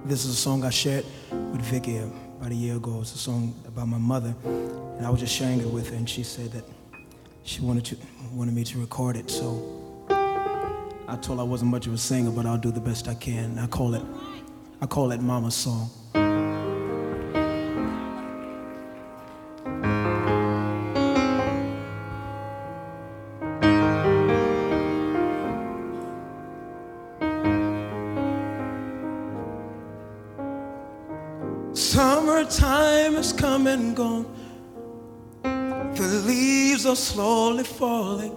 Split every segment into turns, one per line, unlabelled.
This is a song I shared with Vicky about a year ago. It's a song about my mother, and I was just sharing it with her, and she said that she wanted me to record it. So I told her I wasn't much of a singer, but I'll do the best I can. I call it Mama's Song. Summertime has come and gone. The leaves are slowly falling.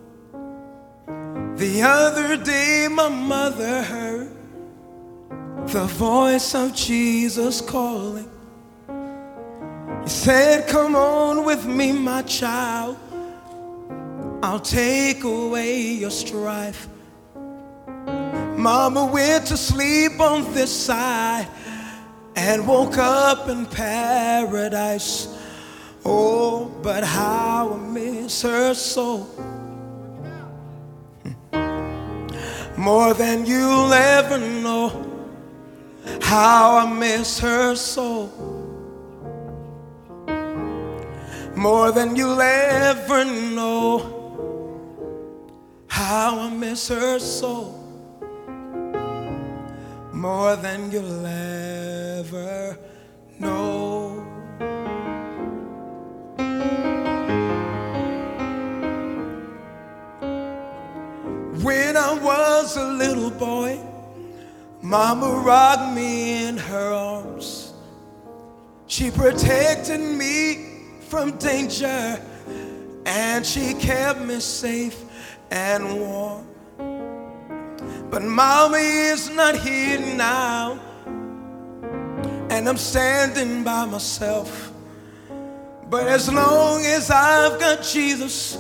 The other day my mother heard the voice of Jesus calling. He said, "Come on with me, my child. I'll take away your strife." Mama went to sleep on this side and woke up in paradise. Oh, but how I miss her so. More than you'll ever know. How I miss her so. More than you'll ever know. How I miss her so. More than you'll ever know. When I was a little boy, Mama rocked me in her arms. She protected me from danger, and she kept me safe and warm. But Mama is not here now, and I'm standing by myself. But as long as I've got Jesus,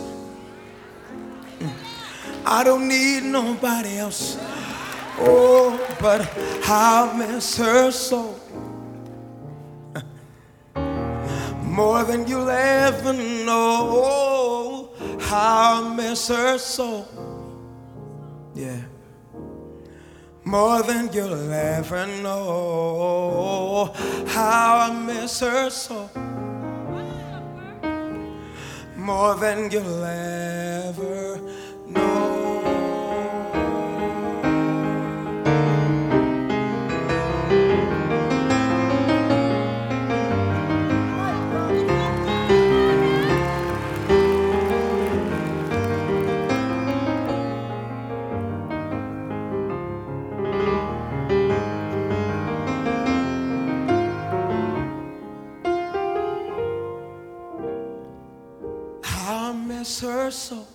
I don't need nobody else. Oh, but I miss her so. More than you'll ever know. How I miss her so. Yeah. More than you'll ever know. How I miss her so. More than you'll ever know. I miss her so.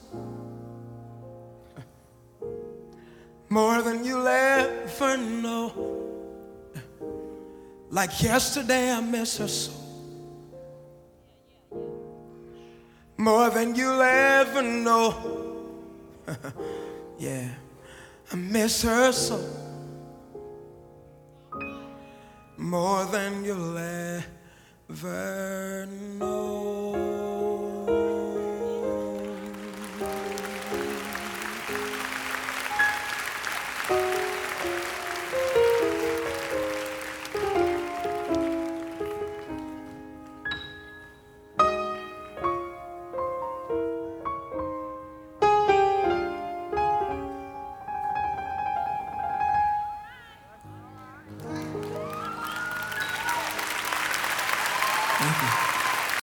More than you'll ever know. Like yesterday I miss her so. More than you'll ever know. Yeah, I miss her so. More than you'll ever know. Thank you.